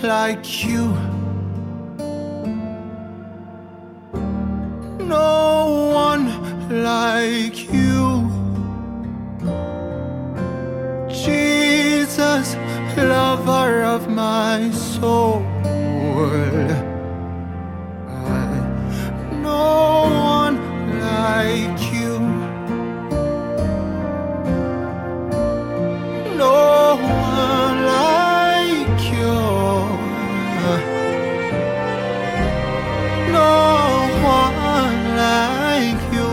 like you. No one like you. Jesus, lover of my soul. No one like you. No one like you. No one like you.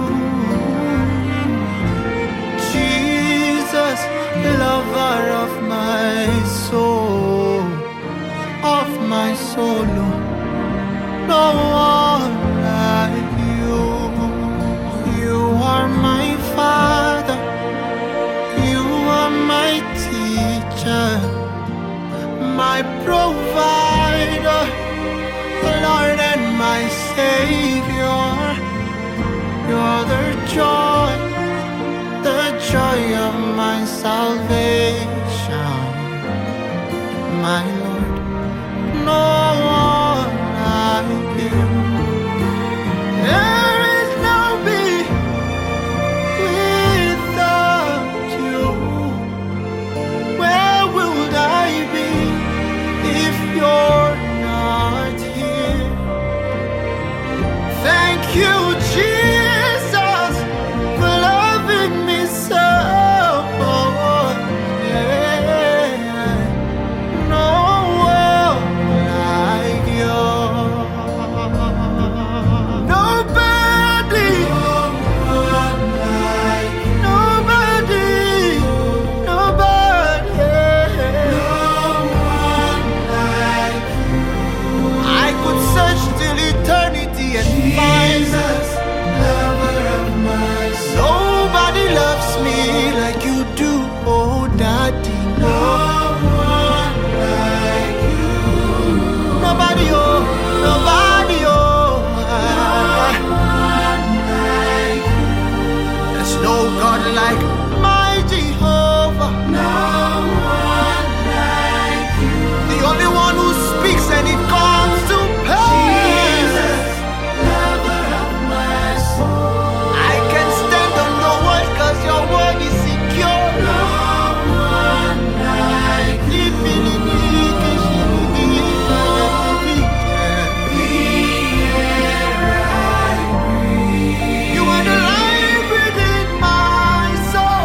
Jesus, lover of my soul, of my soul. No one like you. You are my Father. You are my teacher, my provider, Lord and my Savior. You're the joy of my salvation, my Lord. No one like you. There is no me without you. Where would I be if you're not here? Thank you, Jesus, for loving me so. Yeah. No one like you. Nobody. Nobody. I could search till eternity and find lover of my soul. Nobody loves me like you do, oh Daddy. No one like you. Nobody, oh, nobody, oh. No one like you. There's no God like my Jehovah. No one like you. The only one who speaks and it comes to pass. Jesus, lover of my soul. I can stand on your word cause your word is secure. No one like you. You are the life within my soul.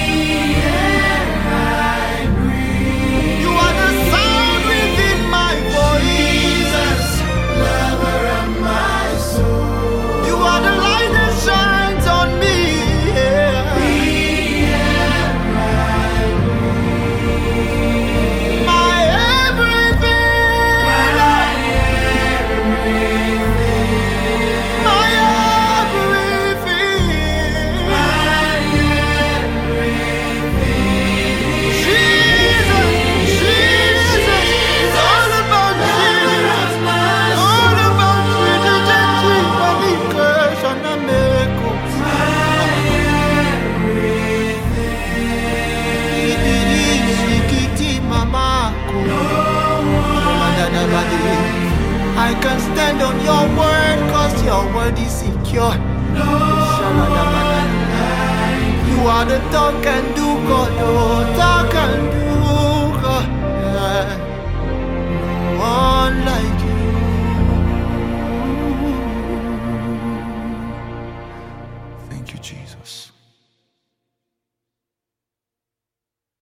You are the sound within my voice. Lover of my soul. You are the light that shines on me. My everything. My everything. Jesus, it's all about Jesus. All about I can stand on your word cause your word is secure. You are the talk and do God, oh, talk